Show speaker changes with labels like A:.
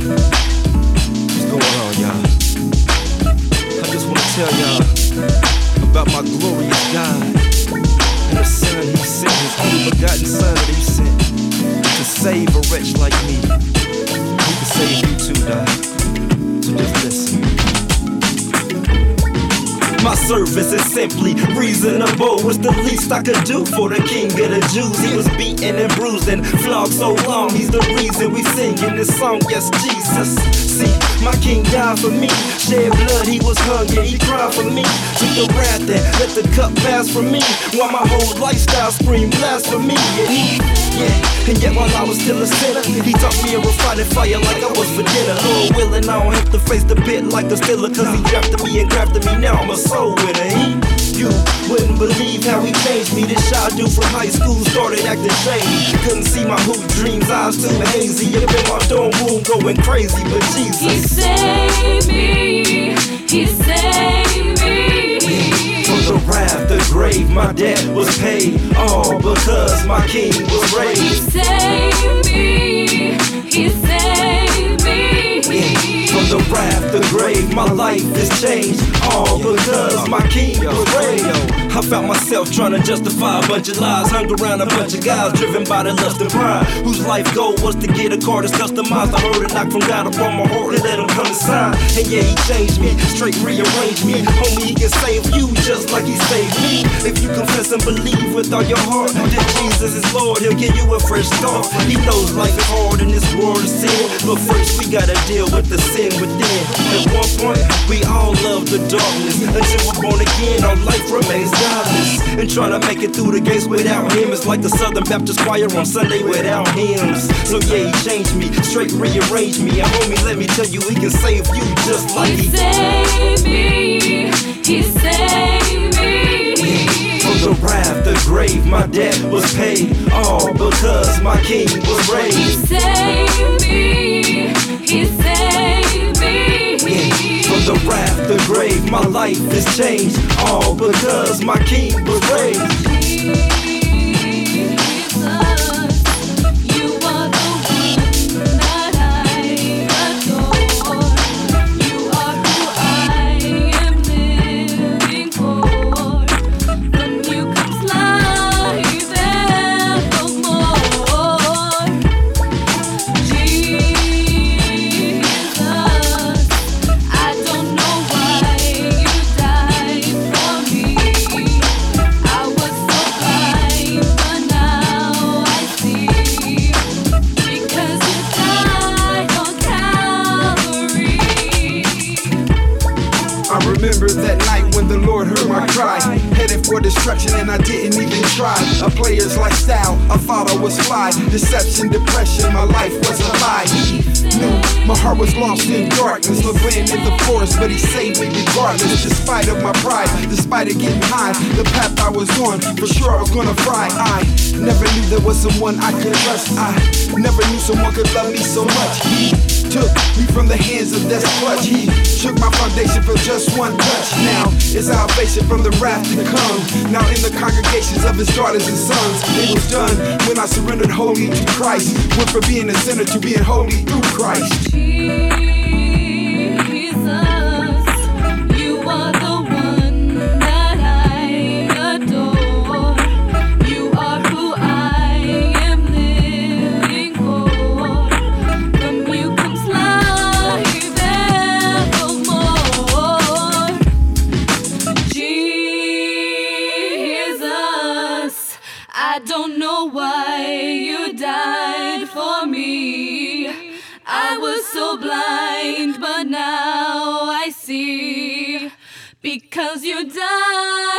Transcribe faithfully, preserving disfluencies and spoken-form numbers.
A: What's going on, y'all? I just want to tell y'all about my glorious God and the Son He sent, His only begotten Son that He sent to save a wretch like me. He can save you too, dog. So just listen. My service is simply reasonable. It's the least I could do for the King of the Jews. He was beaten and bruised and flogged so long. He's the reason we sing in this song. Yes, Jesus. See, my King died for me. Shed blood, He was hungry. He cried for me. Took the wrath and let the cup pass from me. While my whole lifestyle screamed blasphemy. And He, yeah, and yet while I was still a sinner, He taught me a refining fire like I was for dinner. Lord willing, I don't have to face the pit like a stiller, cause He drafted me and crafted me. Now I'm a soul winner. He, you wouldn't believe how He changed me. This shy dude from high school started acting shady. Couldn't see my hoop dreams, eyes too hazy. Up in my dorm room going crazy, but Jesus,
B: He saved me, He saved me.
A: From the wrath, the grave, my debt was paid. All because my King was
B: He
A: raised.
B: saved me, He saved me.
A: From the wrath, the grave, my life is changed. All because my King was raised. I found myself trying to justify a bunch of lies. Hung around a bunch of guys driven by the lust and pride, whose life goal was to get a car that's customized. I heard a knock from God upon my heart and let Him come inside. And yeah, He changed me, straight rearranged me. Homie, He can save you just like He saved me. If you confess and believe with all your heart that Jesus is Lord, He'll give you a fresh start. He knows life is hard in this world of sin, but first we gotta deal with the sin within. At one point, we all love the darkness. Until we're born again, our life remains godless. And trying to make it through the gates without Him is like the Southern Baptist choir on Sunday without hymns. So yeah, He changed me, straight rearranged me. And homie, let me tell you, He can save you just like He
B: He saved me, He saved me.
A: From the wrath, the grave, my debt was paid. All because my King was
B: He
A: raised.
B: saved me, He saved me.
A: From the wrath, the grave, my life is changed. All because my King was raised.
B: Jesus, You are the one that I adore. You are who I am living for. From You comes life evermore. Jesus, I don't know why You died for me. I was so blind, but now I see. Because You died on Calvary.
C: I remember that night when the Lord heard my cry, headed for destruction and I didn't even try. A player's lifestyle, I thought I was fly. Deception, depression, my life was a lie. Knew my heart was lost in darkness, LeGrand in the forest, but He saved me regardless. Despite of my pride, despite of getting high, the path I was on, for sure I was gonna fry. I never knew there was someone I could trust. I never knew someone could love me so much. He took me from the hands of death's clutch. He shook my foundation for just one touch. Now it's salvation from the wrath to come. Now in the congregations of His daughters and sons, it was done when I surrendered wholly to Christ. Went from being a sinner to being holy through Christ.
B: Jesus, You are the one that I adore. You are who I am living for. From You comes life evermore. Jesus, I don't know why You died for me. I was so blind, but now I see. Because You died